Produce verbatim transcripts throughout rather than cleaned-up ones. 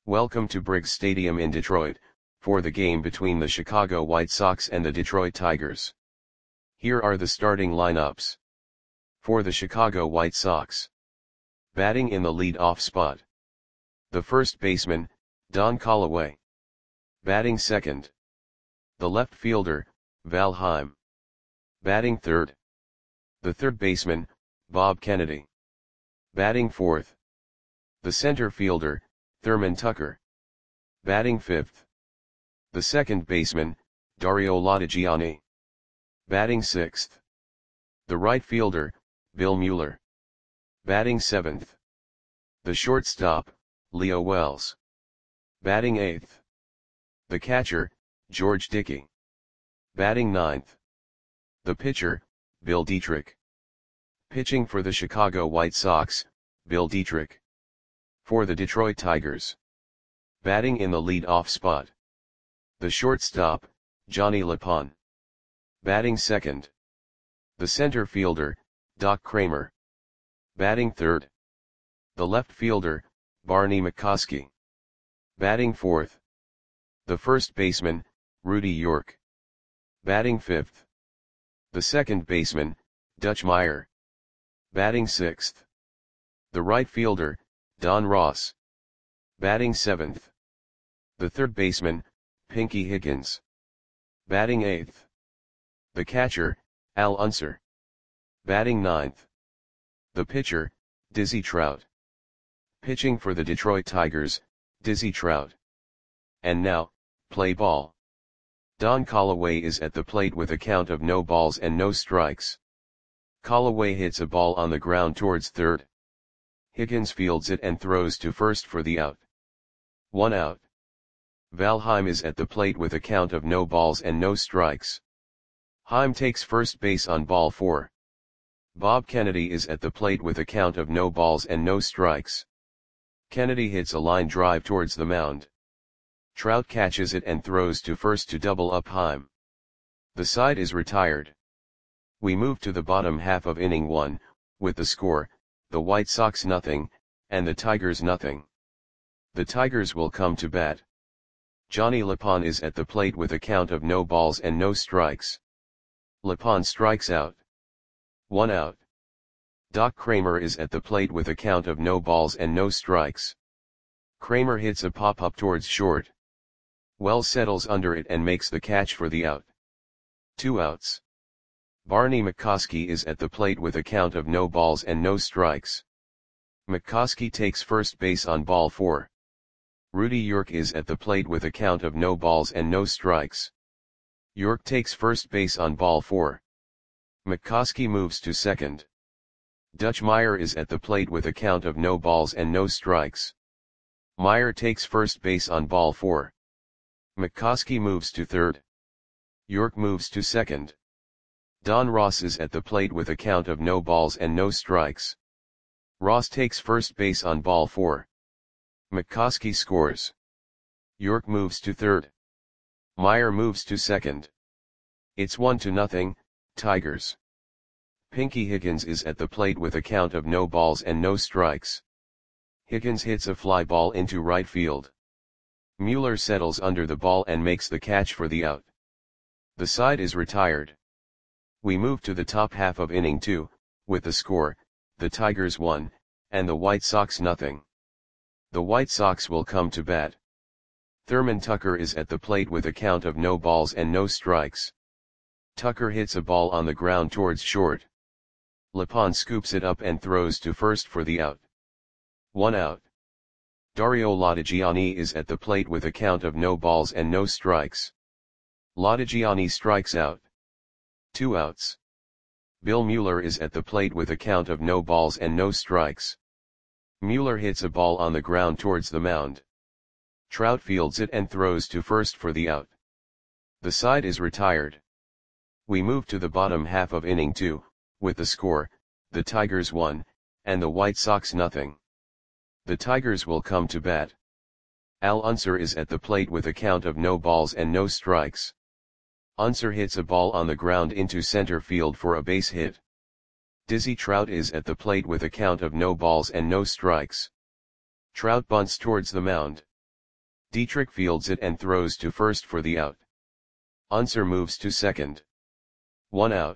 Welcome to Briggs Stadium in Detroit, for the game between the Chicago White Sox and the Detroit Tigers. Here are the starting lineups. For the Chicago White Sox. Batting in the lead-off spot. The first baseman, Don Callaway. Batting second. The left fielder, Val Heim. Batting third. The third baseman, Bob Kennedy. Batting fourth. The center fielder, Thurman Tucker. Batting fifth. The second baseman, Dario Lodigiani. Batting sixth. The right fielder, Bill Mueller. Batting seventh. The shortstop, Leo Wells. Batting eighth. The catcher, George Dickey. Batting ninth. The pitcher, Bill Dietrich. Pitching for the Chicago White Sox, Bill Dietrich. For the Detroit Tigers. Batting in the lead-off spot. The shortstop, Johnny LePon. Batting second. The center fielder, Doc Kramer. Batting third. The left fielder, Barney McCoskey. Batting fourth. The first baseman, Rudy York. Batting fifth. The second baseman, Dutch Meyer. Batting sixth. The right fielder, Don Ross. Batting seventh. The third baseman, Pinky Higgins. Batting eighth. The catcher, Al Unser. Batting ninth. The pitcher, Dizzy Trout. Pitching for the Detroit Tigers, Dizzy Trout. And now, play ball. Don Callaway is at the plate with a count of no balls and no strikes. Callaway hits a ball on the ground towards third. Higgins fields it and throws to first for the out. One out. Val Heim is at the plate with a count of no balls and no strikes. Heim takes first base on ball four. Bob Kennedy is at the plate with a count of no balls and no strikes. Kennedy hits a line drive towards the mound. Trout catches it and throws to first to double up Heim. The side is retired. We move to the bottom half of inning one, with the score, the White Sox nothing, and the Tigers nothing. The Tigers will come to bat. Johnny LePon is at the plate with a count of no balls and no strikes. LePon strikes out. One out. Doc Kramer is at the plate with a count of no balls and no strikes. Kramer hits a pop-up towards short. Wells settles under it and makes the catch for the out. Two outs. Barney McCoskey is at the plate with a count of no balls and no strikes. McCoskey takes first base on ball four. Rudy York is at the plate with a count of no balls and no strikes. York takes first base on ball four. McCoskey moves to second. Dutch Meyer is at the plate with a count of no balls and no strikes. Meyer takes first base on ball four. McCoskey moves to third. York moves to second. Don Ross is at the plate with a count of no balls and no strikes. Ross takes first base on ball four. McCoskey scores. York moves to third. Meyer moves to second. It's one to nothing, Tigers. Pinky Higgins is at the plate with a count of no balls and no strikes. Higgins hits a fly ball into right field. Mueller settles under the ball and makes the catch for the out. The side is retired. We move to the top half of inning two, with the score, the Tigers one, and the White Sox nothing. The White Sox will come to bat. Thurman Tucker is at the plate with a count of no balls and no strikes. Tucker hits a ball on the ground towards short. LePon scoops it up and throws to first for the out. One out. Dario Lodigiani is at the plate with a count of no balls and no strikes. Lodigiani strikes out. Two outs. Bill Mueller is at the plate with a count of no balls and no strikes. Mueller hits a ball on the ground towards the mound. Trout fields it and throws to first for the out. The side is retired. We move to the bottom half of inning two, with the score, the Tigers one, and the White Sox nothing. The Tigers will come to bat. Al Unser is at the plate with a count of no balls and no strikes. Unser hits a ball on the ground into center field for a base hit. Dizzy Trout is at the plate with a count of no balls and no strikes. Trout bunts towards the mound. Dietrich fields it and throws to first for the out. Unser moves to second. One out.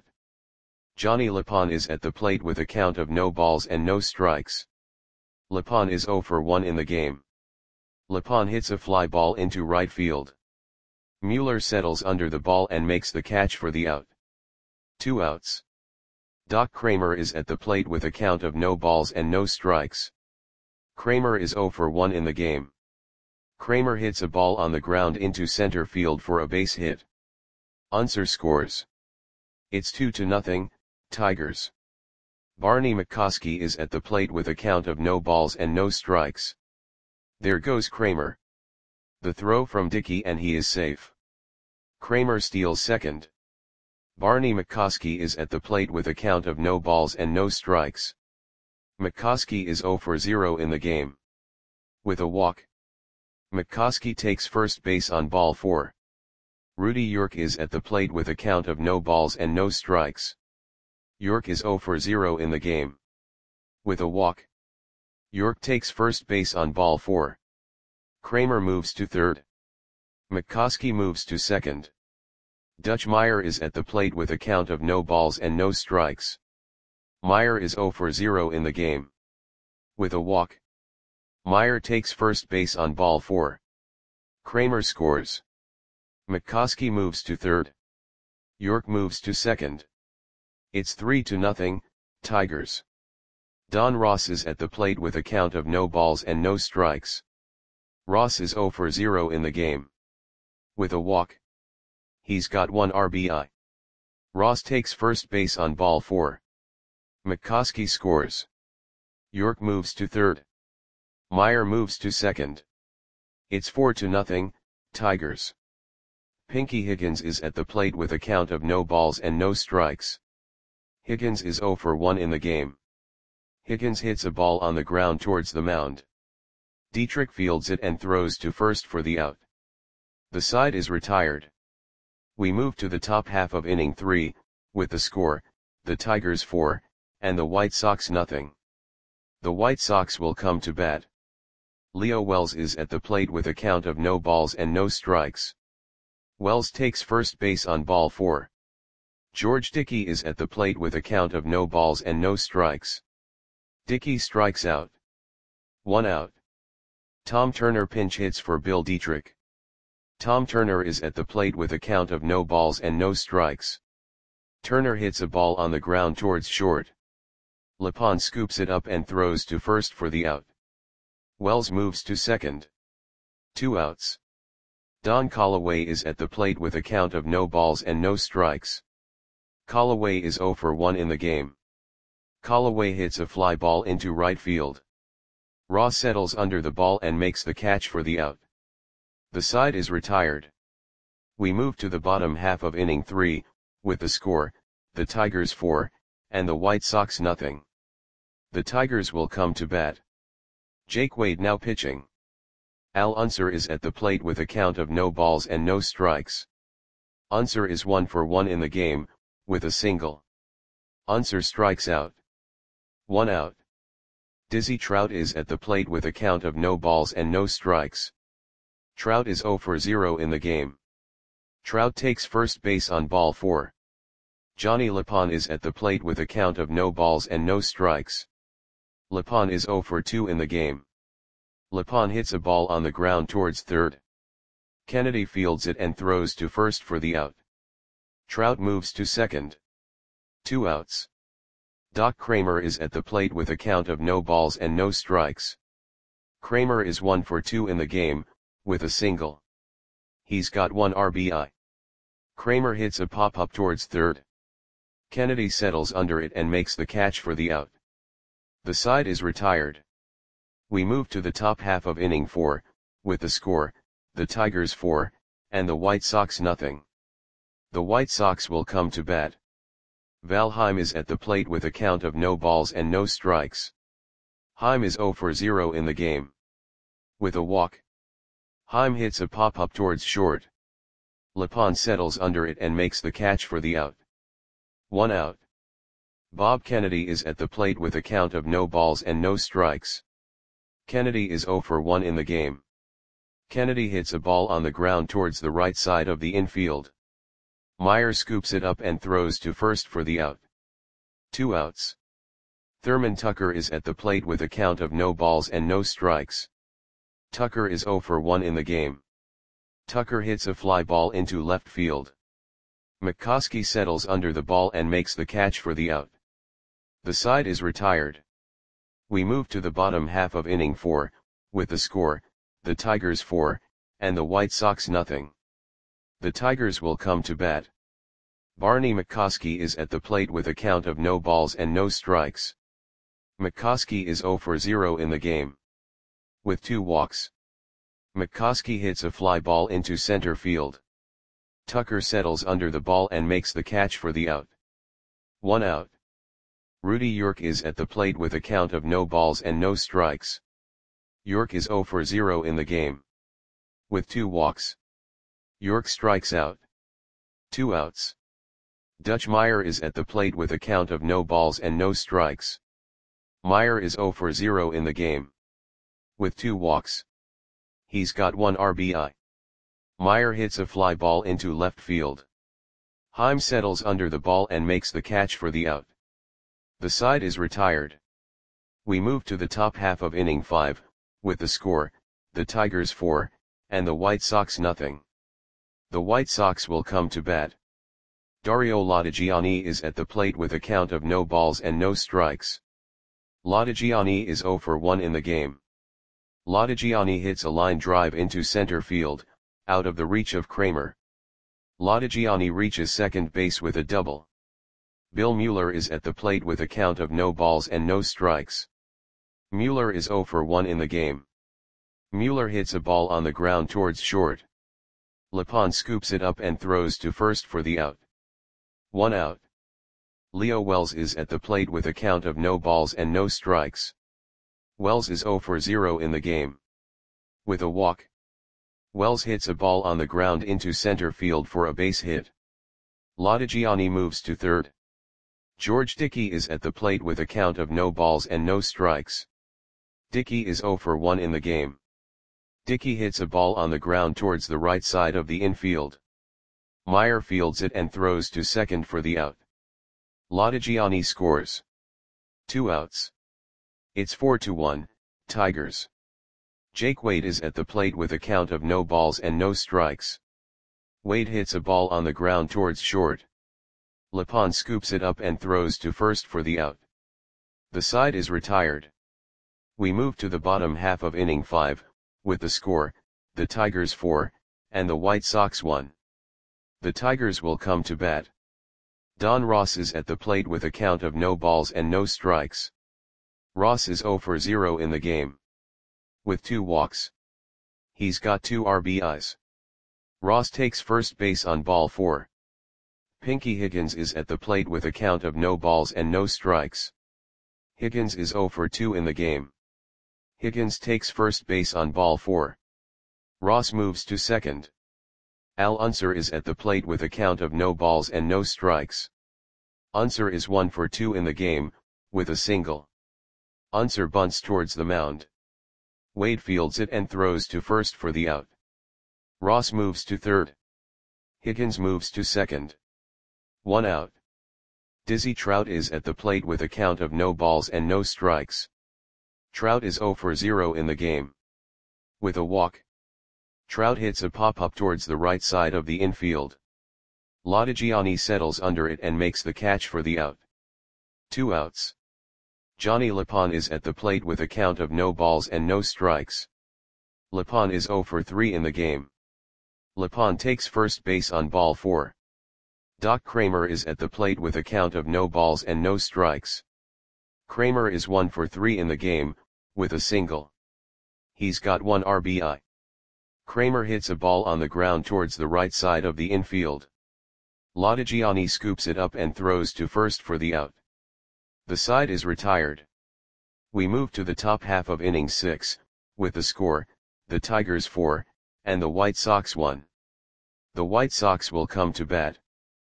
Johnny Lepon is at the plate with a count of no balls and no strikes. Lepon is zero for one in the game. Lepon hits a fly ball into right field. Mueller settles under the ball and makes the catch for the out. Two outs. Doc Kramer is at the plate with a count of no balls and no strikes. Kramer is zero for one in the game. Kramer hits a ball on the ground into center field for a base hit. Unser scores. It's two to nothing, Tigers. Barney McCoskey is at the plate with a count of no balls and no strikes. There goes Kramer. The throw from Dickey and he is safe. Kramer steals second. Barney McCoskey is at the plate with a count of no balls and no strikes. McCoskey is zero for zero in the game. With a walk. McCoskey takes first base on ball four. Rudy York is at the plate with a count of no balls and no strikes. York is zero for zero in the game. With a walk. York takes first base on ball four. Kramer moves to third. McCoskey moves to second. Dutch Meyer is at the plate with a count of no balls and no strikes. Meyer is zero for zero in the game. With a walk. Meyer takes first base on ball four. Kramer scores. McCoskey moves to third. York moves to second. It's three to nothing, Tigers. Don Ross is at the plate with a count of no balls and no strikes. Ross is zero for zero in the game. With a walk. He's got one R B I. Ross takes first base on ball four. McCoskey scores. York moves to third. Meyer moves to second. It's four to nothing, Tigers. Pinky Higgins is at the plate with a count of no balls and no strikes. Higgins is zero for one in the game. Higgins hits a ball on the ground towards the mound. Dietrich fields it and throws to first for the out. The side is retired. We move to the top half of inning three, with the score, the Tigers four, and the White Sox nothing. The White Sox will come to bat. Leo Wells is at the plate with a count of no balls and no strikes. Wells takes first base on ball four. George Dickey is at the plate with a count of no balls and no strikes. Dickey strikes out. One out. Tom Turner pinch hits for Bill Dietrich. Tom Turner is at the plate with a count of no balls and no strikes. Turner hits a ball on the ground towards short. Lepon scoops it up and throws to first for the out. Wells moves to second. Two outs. Don Callaway is at the plate with a count of no balls and no strikes. Callaway is zero for one in the game. Callaway hits a fly ball into right field. Ross settles under the ball and makes the catch for the out. The side is retired. We move to the bottom half of inning three, with the score, the Tigers four, and the White Sox nothing. The Tigers will come to bat. Jake Wade now pitching. Al Unser is at the plate with a count of no balls and no strikes. Unser is one for one in the game, with a single. Unser strikes out. One out. Dizzy Trout is at the plate with a count of no balls and no strikes. Trout is zero for zero in the game. Trout takes first base on ball four. Johnny Lepon is at the plate with a count of no balls and no strikes. Lepon is zero for two in the game. Lepon hits a ball on the ground towards third. Kennedy fields it and throws to first for the out. Trout moves to second. Two outs. Doc Kramer is at the plate with a count of no balls and no strikes. Kramer is one for two in the game, with a single. He's got one R B I. Kramer hits a pop-up towards third. Kennedy settles under it and makes the catch for the out. The side is retired. We move to the top half of inning four, with the score, the Tigers four, and the White Sox nothing. The White Sox will come to bat. Valheim is at the plate with a count of no balls and no strikes. Heim is zero for zero in the game. With a walk. Heim hits a pop-up towards short. Lepon settles under it and makes the catch for the out. One out. Bob Kennedy is at the plate with a count of no balls and no strikes. Kennedy is zero for one in the game. Kennedy hits a ball on the ground towards the right side of the infield. Meyer scoops it up and throws to first for the out. Two outs. Thurman Tucker is at the plate with a count of no balls and no strikes. Tucker is oh for one in the game. Tucker hits a fly ball into left field. McCoskey settles under the ball and makes the catch for the out. The side is retired. We move to the bottom half of inning four, with the score, the Tigers four, and the White Sox nothing. The Tigers will come to bat. Barney McCoskey is at the plate with a count of no balls and no strikes. McCoskey is oh for zero in the game. With two walks. McCoskey hits a fly ball into center field. Tucker settles under the ball and makes the catch for the out. One out. Rudy York is at the plate with a count of no balls and no strikes. York is oh for zero in the game. With two walks. York strikes out. Two outs. Dutch Meyer is at the plate with a count of no balls and no strikes. Meyer is oh for zero in the game. With two walks. He's got one R B I. Meyer hits a fly ball into left field. Heim settles under the ball and makes the catch for the out. The side is retired. We move to the top half of inning five, with the score, the Tigers four, and the White Sox nothing. The White Sox will come to bat. Dario Latigiani is at the plate with a count of no balls and no strikes. Latigiani is oh for one in the game. Latigiani hits a line drive into center field, out of the reach of Kramer. Latigiani reaches second base with a double. Bill Mueller is at the plate with a count of no balls and no strikes. Mueller is oh for one in the game. Mueller hits a ball on the ground towards short. Lepon scoops it up and throws to first for the out. One out. Leo Wells is at the plate with a count of no balls and no strikes. Wells is oh for zero in the game. With a walk. Wells hits a ball on the ground into center field for a base hit. Latigiani moves to third. George Dickey is at the plate with a count of no balls and no strikes. Dickey is oh for one in the game. Dickey hits a ball on the ground towards the right side of the infield. Meyer fields it and throws to second for the out. Latigiani scores. Two outs. It's four to one, Tigers. Jake Wade is at the plate with a count of no balls and no strikes. Wade hits a ball on the ground towards short. Lepon scoops it up and throws to first for the out. The side is retired. We move to the bottom half of inning five, with the score, the Tigers four, and the White Sox one. The Tigers will come to bat. Don Ross is at the plate with a count of no balls and no strikes. Ross is oh for zero in the game. With two walks. He's got two R B Is. Ross takes first base on ball four. Pinky Higgins is at the plate with a count of no balls and no strikes. Higgins is oh for two in the game. Higgins takes first base on ball four. Ross moves to second. Al Unser is at the plate with a count of no balls and no strikes. Unser is one for two in the game, with a single. Unser bunts towards the mound. Wade fields it and throws to first for the out. Ross moves to third. Higgins moves to second. One out. Dizzy Trout is at the plate with a count of no balls and no strikes. Trout is oh for zero in the game. With a walk. Trout hits a pop-up towards the right side of the infield. Latigiani settles under it and makes the catch for the out. Two outs. Johnny Lepon is at the plate with a count of no balls and no strikes. Lepon is oh for three in the game. Lepon takes first base on ball four. Doc Kramer is at the plate with a count of no balls and no strikes. Kramer is one for three in the game, with a single. He's got one R B I. Kramer hits a ball on the ground towards the right side of the infield. Latigiani scoops it up and throws to first for the out. The side is retired. We move to the top half of inning six, with the score, the Tigers four, and the White Sox one. The White Sox will come to bat.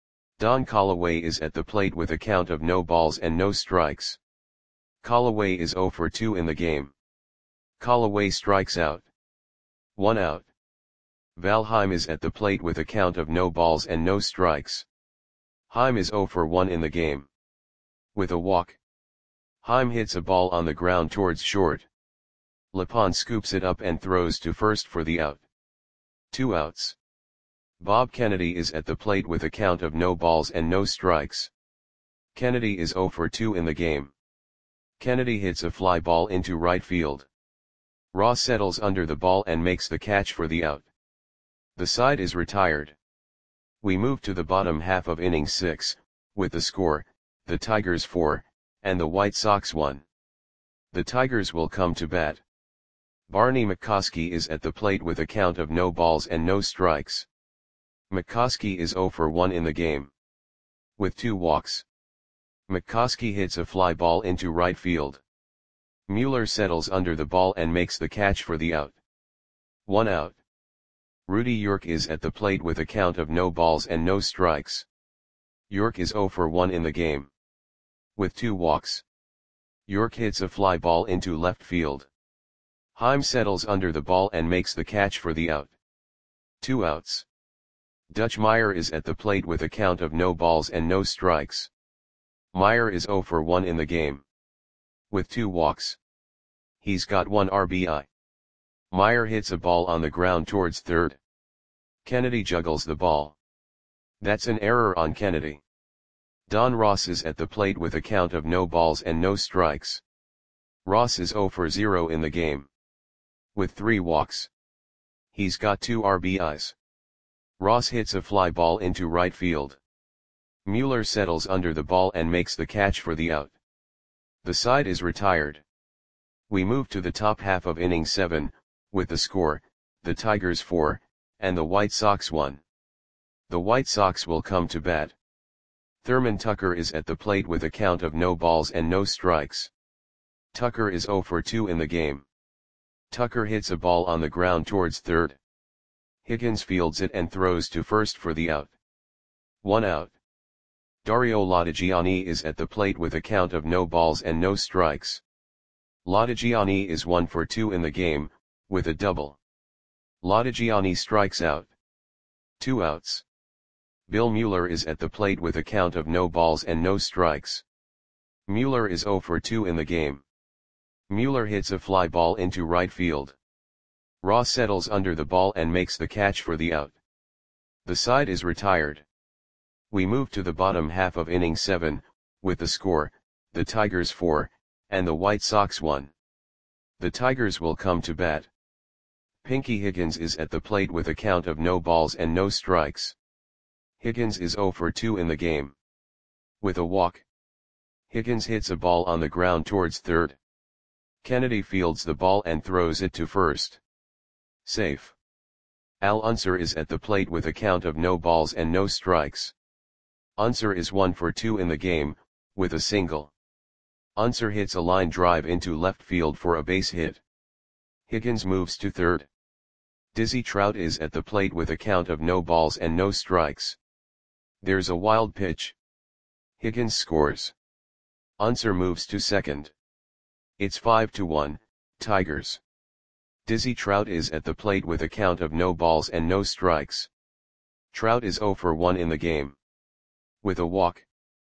Don Callaway is at the plate with a count of no balls and no strikes. Callaway is oh for two in the game. Callaway strikes out. One out. Valheim is at the plate with a count of no balls and no strikes. Heim is zero for one in the game. With a walk. Heim hits a ball on the ground towards short. Lepon scoops it up and throws to first for the out. Two outs. Bob Kennedy is at the plate with a count of no balls and no strikes. Kennedy is zero for two in the game. Kennedy hits a fly ball into right field. Ross settles under the ball and makes the catch for the out. The side is retired. We move to the bottom half of inning six, with the score, the Tigers four, and the White Sox one. The Tigers will come to bat. Barney McCoskey is at the plate with a count of no balls and no strikes. McCoskey is zero for one in the game. With two walks. McCoskey hits a fly ball into right field. Mueller settles under the ball and makes the catch for the out. One out. Rudy York is at the plate with a count of no balls and no strikes. York is zero for one in the game. With two walks. York hits a fly ball into left field. Heim settles under the ball and makes the catch for the out. Two outs. Dutch Meyer is at the plate with a count of no balls and no strikes. Meyer is zero for one in the game. With two walks. He's got one R B I. Meyer hits a ball on the ground towards third. Kennedy juggles the ball. That's an error on Kennedy. Don Ross is at the plate with a count of no balls and no strikes. Ross is zero for zero in the game. With three walks. He's got two R B Is. Ross hits a fly ball into right field. Mueller settles under the ball and makes the catch for the out. The side is retired. We move to the top half of inning seven, with the score, the Tigers four, and the White Sox one. The White Sox will come to bat. Thurman Tucker is at the plate with a count of no balls and no strikes. Tucker is zero for two in the game. Tucker hits a ball on the ground towards third. Higgins fields it and throws to first for the out. One out. Dario Latigiani is at the plate with a count of no balls and no strikes. Latigiani is one for two in the game, with a double. Latigiani strikes out. Two outs. Bill Mueller is at the plate with a count of no balls and no strikes. Mueller is zero for two in the game. Mueller hits a fly ball into right field. Ross settles under the ball and makes the catch for the out. The side is retired. We move to the bottom half of inning seven, with the score, the Tigers four, and the White Sox one. The Tigers will come to bat. Pinky Higgins is at the plate with a count of no balls and no strikes. Higgins is zero for two in the game. With a walk. Higgins hits a ball on the ground towards third. Kennedy fields the ball and throws it to first. Safe. Al Unser is at the plate with a count of no balls and no strikes. Unser is one for two in the game, with a single. Unser hits a line drive into left field for a base hit. Higgins moves to third. Dizzy Trout is at the plate with a count of no balls and no strikes. There's a wild pitch. Higgins scores. Unser moves to second. It's five to one, Tigers. Dizzy Trout is at the plate with a count of no balls and no strikes. Trout is zero for one in the game. With a walk.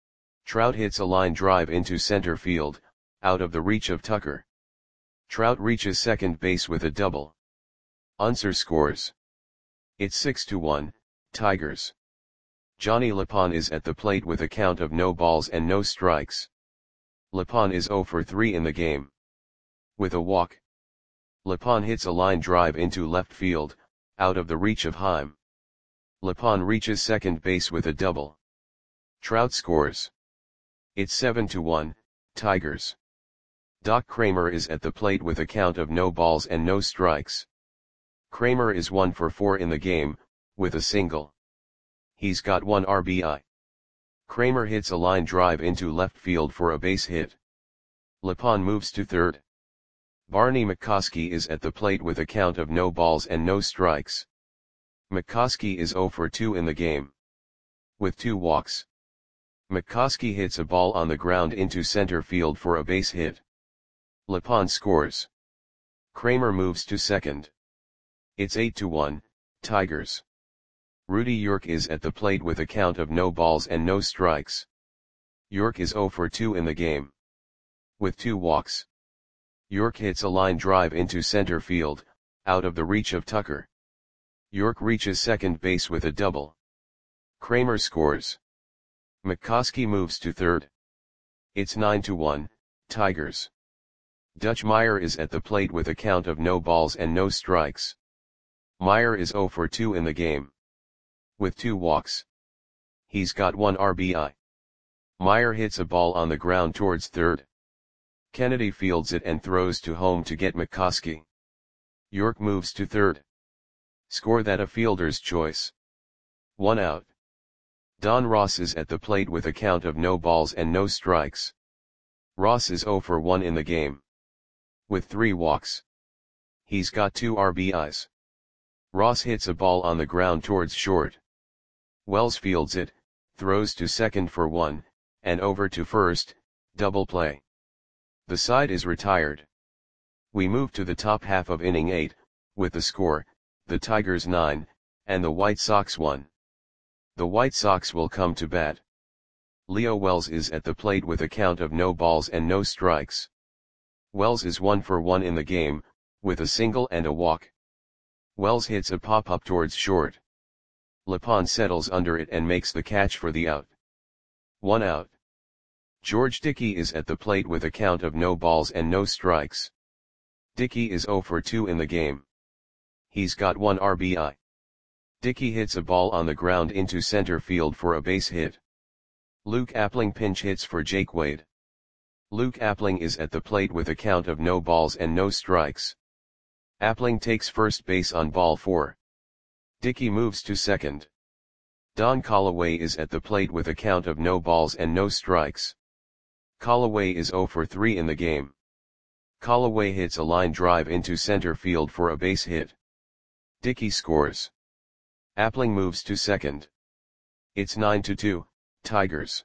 Trout hits a line drive into center field, out of the reach of Tucker. Trout reaches second base with a double. Unser scores. It's six to one, Tigers. Johnny Lepon is at the plate with a count of no balls and no strikes. Lepon is zero for three in the game. With a walk. Lepon hits a line drive into left field, out of the reach of Heim. Lepon reaches second base with a double. Trout scores. It's seven to one, Tigers. Doc Kramer is at the plate with a count of no balls and no strikes. Kramer is one for four in the game, with a single. He's got one R B I. Kramer hits a line drive into left field for a base hit. Lepon moves to third. Barney McCoskey is at the plate with a count of no balls and no strikes. McCoskey is zero for two in the game. With two walks. McCoskey hits a ball on the ground into center field for a base hit. Lepon scores. Kramer moves to second. It's eight to one, Tigers. Rudy York is at the plate with a count of no balls and no strikes. York is zero for two in the game. With two walks. York hits a line drive into center field, out of the reach of Tucker. York reaches second base with a double. Kramer scores. McCoskey moves to third. It's nine to one, Tigers. Dutch Meyer is at the plate with a count of no balls and no strikes. Meyer is zero for two in the game. With two walks. He's got one R B I. Meyer hits a ball on the ground towards third. Kennedy fields it and throws to home to get McCoskey. York moves to third. Score that a fielder's choice. One out. Don Ross is at the plate with a count of no balls and no strikes. Ross is zero for one in the game. With three walks. He's got two R B Is. Ross hits a ball on the ground towards short. Wells fields it, throws to second for one, and over to first, double play. The side is retired. We move to the top half of inning eight, with the score, the Tigers nine, and the White Sox one. The White Sox will come to bat. Leo Wells is at the plate with a count of no balls and no strikes. Wells is one for one in the game, with a single and a walk. Wells hits a pop-up towards short. Lepon settles under it and makes the catch for the out. One out. George Dickey is at the plate with a count of no balls and no strikes. Dickey is zero for two in the game. He's got one R B I. Dickey hits a ball on the ground into center field for a base hit. Luke Appling pinch hits for Jake Wade. Luke Appling is at the plate with a count of no balls and no strikes. Appling takes first base on ball four. Dickey moves to second. Don Callaway is at the plate with a count of no balls and no strikes. Callaway is zero for three in the game. Callaway hits a line drive into center field for a base hit. Dickey scores. Appling moves to second. It's nine to two, Tigers.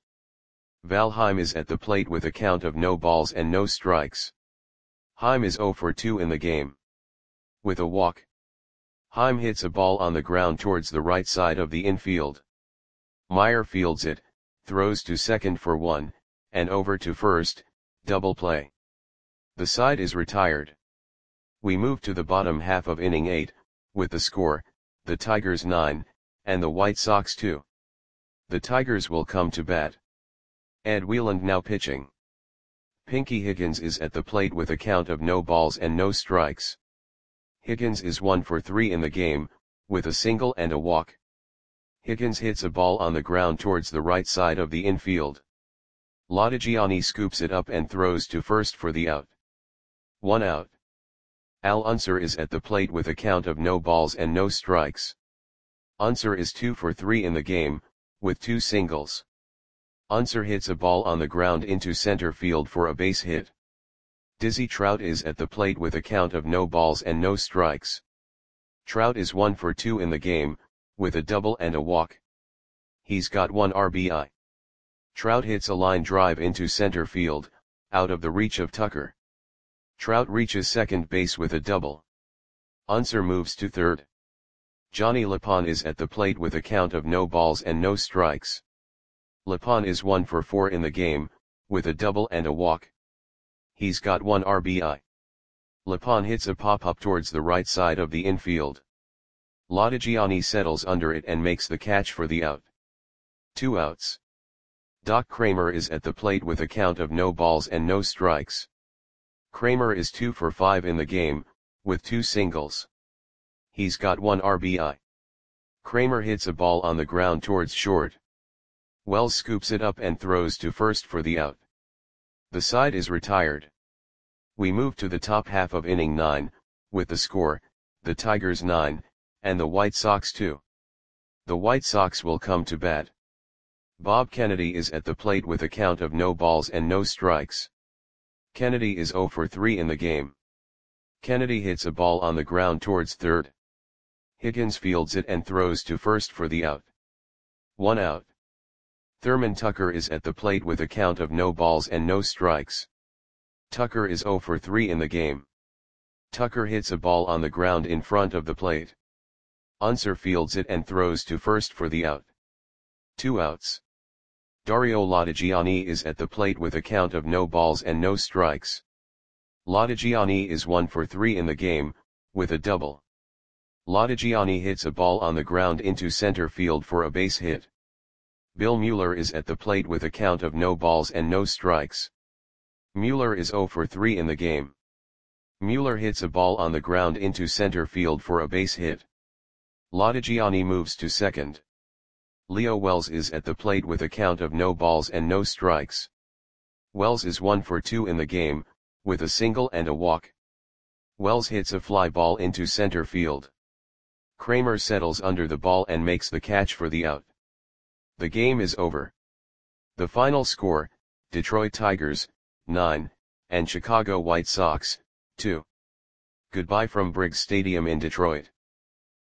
Valheim is at the plate with a count of no balls and no strikes. Heim is zero for two in the game. With a walk. Heim hits a ball on the ground towards the right side of the infield. Meyer fields it, throws to second for one, and over to first, double play. The side is retired. We move to the bottom half of inning eight, with the score, the Tigers nine, and the White Sox two. The Tigers will come to bat. Ed Wieland now pitching. Pinky Higgins is at the plate with a count of no balls and no strikes. Higgins is one for three in the game, with a single and a walk. Higgins hits a ball on the ground towards the right side of the infield. Lodigiani scoops it up and throws to first for the out. One out. Al Unser is at the plate with a count of no balls and no strikes. Unser is two for three in the game, with two singles. Unser hits a ball on the ground into center field for a base hit. Dizzy Trout is at the plate with a count of no balls and no strikes. Trout is one for two in the game, with a double and a walk. He's got one R B I. Trout hits a line drive into center field, out of the reach of Tucker. Trout reaches second base with a double. Unser moves to third. Johnny Lepon is at the plate with a count of no balls and no strikes. Lepon is one for four in the game, with a double and a walk. He's got one R B I. Lepon hits a pop-up towards the right side of the infield. Lodigiani settles under it and makes the catch for the out. Two outs. Doc Kramer is at the plate with a count of no balls and no strikes. Kramer is two for five in the game, with two singles. He's got one R B I. Kramer hits a ball on the ground towards short. Wells scoops it up and throws to first for the out. The side is retired. We move to the top half of inning nine, with the score, the Tigers nine, and the White Sox two. The White Sox will come to bat. Bob Kennedy is at the plate with a count of no balls and no strikes. Kennedy is zero for three in the game. Kennedy hits a ball on the ground towards third. Higgins fields it and throws to first for the out. One out. Thurman Tucker is at the plate with a count of no balls and no strikes. Tucker is zero for three in the game. Tucker hits a ball on the ground in front of the plate. Unser fields it and throws to first for the out. Two outs. Dario Latigiani is at the plate with a count of no balls and no strikes. Latigiani is one for three in the game, with a double. Latigiani hits a ball on the ground into center field for a base hit. Bill Mueller is at the plate with a count of no balls and no strikes. Mueller is zero for three in the game. Mueller hits a ball on the ground into center field for a base hit. Latigiani moves to second. Leo Wells is at the plate with a count of no balls and no strikes. Wells is one for two in the game, with a single and a walk. Wells hits a fly ball into center field. Kramer settles under the ball and makes the catch for the out. The game is over. The final score, Detroit Tigers, nine, and Chicago White Sox, two. Goodbye from Briggs Stadium in Detroit.